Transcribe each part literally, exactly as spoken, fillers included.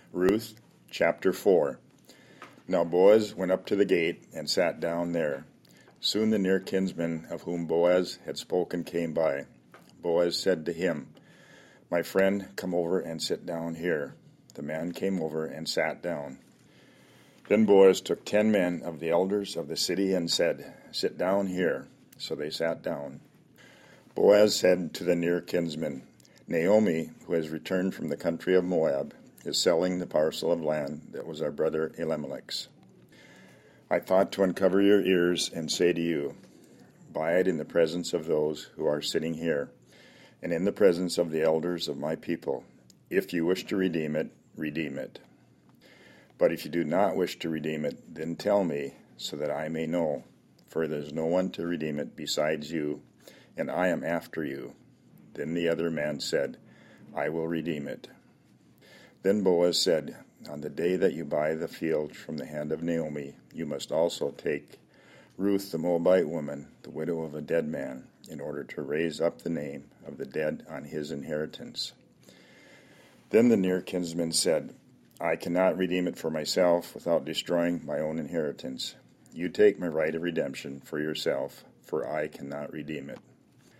Ruth chapter four. Now Boaz went up to the gate and sat down there. Soon the near kinsman of whom Boaz had spoken came by. Boaz said to him, "My friend, come over and sit down here." The man came over and sat down. Then Boaz took ten men of the elders of the city and said, "Sit down here." So they sat down. Boaz said to the near kinsman, "Naomi, who has returned from the country of Moab, is selling the parcel of land that was our brother Elimelech's. I thought to uncover your ears and say to you, buy it in the presence of those who are sitting here, and in the presence of the elders of my people. If you wish to redeem it, redeem it. But if you do not wish to redeem it, then tell me, so that I may know, for there is no one to redeem it besides you, and I am after you." Then the other man said, "I will redeem it." Then Boaz said, "On the day that you buy the field from the hand of Naomi, you must also take Ruth the Moabite woman, the widow of a dead man, in order to raise up the name of the dead on his inheritance." Then the near kinsman said, "I cannot redeem it for myself without destroying my own inheritance. You take my right of redemption for yourself, for I cannot redeem it."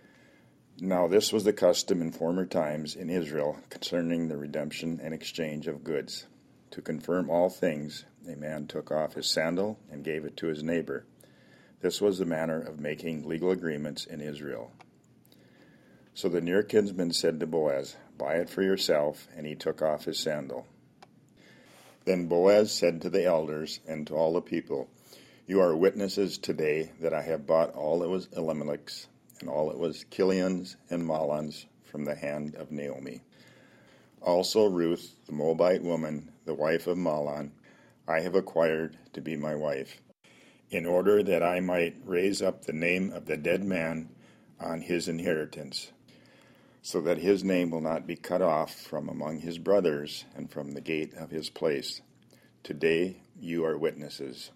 Now this was the custom in former times in Israel concerning the redemption and exchange of goods. To confirm all things, a man took off his sandal and gave it to his neighbor. This was the manner of making legal agreements in Israel. So the near kinsman said to Boaz, "Buy it for yourself," and he took off his sandal. Then Boaz said to the elders and to all the people, "You are witnesses today that I have bought all that was Elimelech's, and all that was Kilion's and Mahlon's from the hand of Naomi. Also Ruth, the Moabite woman, the wife of Mahlon, I have acquired to be my wife, in order that I might raise up the name of the dead man on his inheritance, so that his name will not be cut off from among his brothers and from the gate of his place. Today you are witnesses."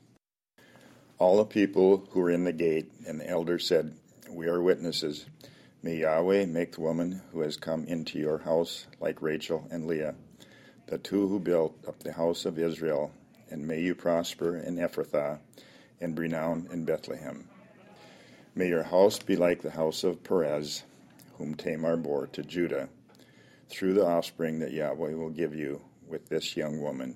All the people who were in the gate and the elders said, "We are witnesses. May Yahweh make the woman who has come into your house like Rachel and Leah, the two who built up the house of Israel, and may you prosper in Ephrathah and be renowned in Bethlehem. May your house be like the house of Perez, whom Tamar bore to Judah, through the offspring that Yahweh will give you with this young woman."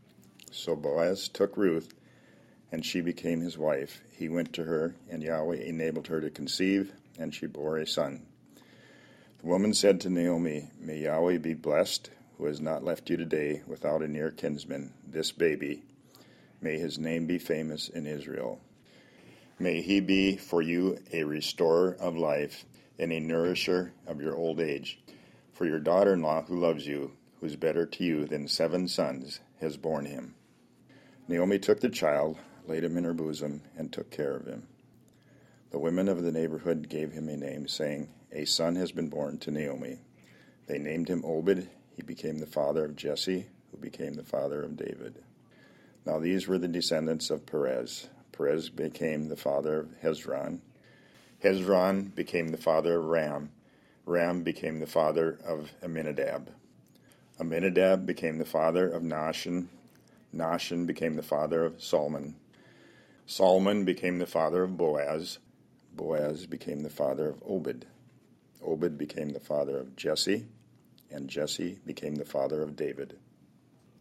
So Boaz took Ruth, and she became his wife. He went to her, and Yahweh enabled her to conceive, and she bore a son. The woman said to Naomi, "May Yahweh be blessed, who has not left you today without a near kinsman, this baby. May his name be famous in Israel. May he be for you a restorer of life and a nourisher of your old age. For your daughter-in-law who loves you, who is better to you than seven sons, has borne him." Naomi took the child, laid him in her bosom, and took care of him. The women of the neighborhood gave him a name, saying, "A son has been born to Naomi." They named him Obed. He became the father of Jesse, who became the father of David. Now these were the descendants of Perez. Perez became the father of Hezron. Hezron became the father of Ram. Ram became the father of Amminadab. Amminadab became the father of Nahshon. Nahshon became the father of Salmon. Salmon became the father of Boaz. Boaz became the father of Obed. Obed became the father of Jesse, and Jesse became the father of David.